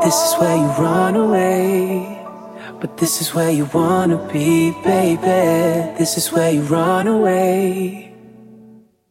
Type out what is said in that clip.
this is where you run away. But this is where you wanna be, baby. This is where you run away.